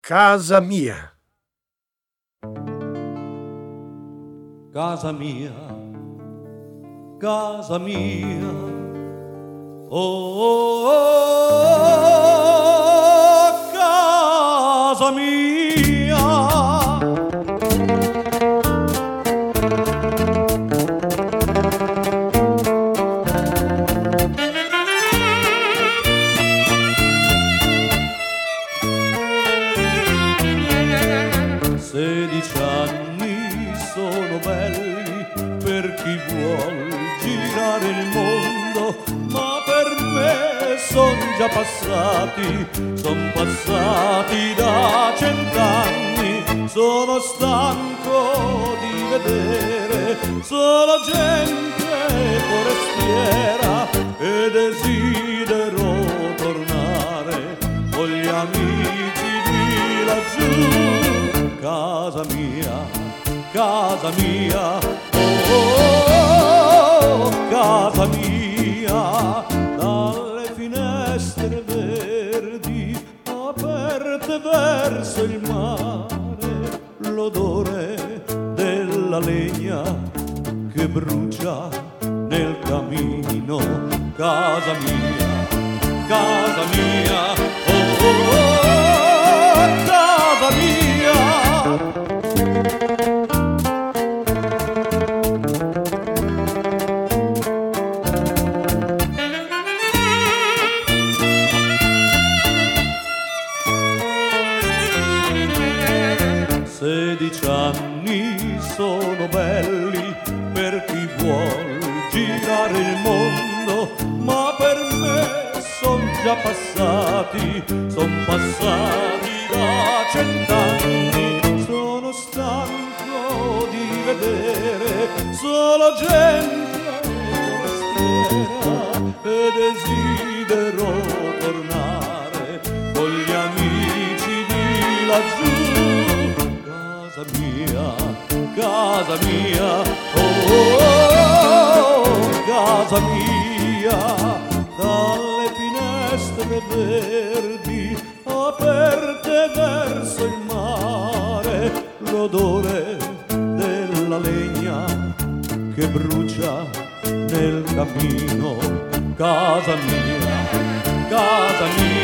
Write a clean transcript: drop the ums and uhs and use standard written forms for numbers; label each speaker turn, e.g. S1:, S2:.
S1: Casa mia.
S2: Casa mia, casa mia, oh, oh, oh, casa mia. 16 anni sono belli per chi vuol girare il mondo, ma per me son già passati da 100 anni. Sono stanco di vedere solo gente forestiera e desidero tornare con gli amici di laggiù. Casa mia, oh, oh, oh, casa mia, dalle finestre verdi aperte verso il mare, l'odore della legna che brucia nel camino. Casa mia, oh, oh, oh, casa mia. 16 anni sono belli per chi vuol girare il mondo, ma per me son già passati da 100 anni. Sono stanco di vedere solo gente forestiera e desidero tornare con gli amici di laggiù. Casa mia, oh, oh, oh, casa mia, dalle finestre verdi aperte verso il mare, l'odore della legna che brucia nel camino. Casa mia,